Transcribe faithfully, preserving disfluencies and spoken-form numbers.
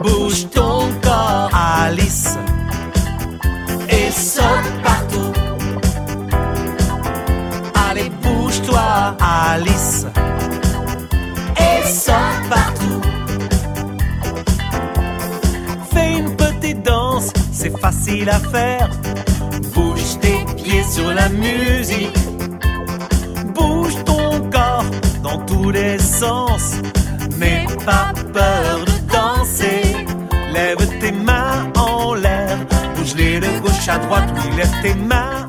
Bouge ton corps, Alice, et saute partout. Allez, bouge-toi, Alice, et saute partout. Fais une petite danse, c'est facile à faire. Bouge tes pieds sur la musique. Bouge ton corps dans tous les sens. N'aie pas peur de danser. Lève tes mains en l'air. Bouge-les de gauche à droite, oui, lève tes mains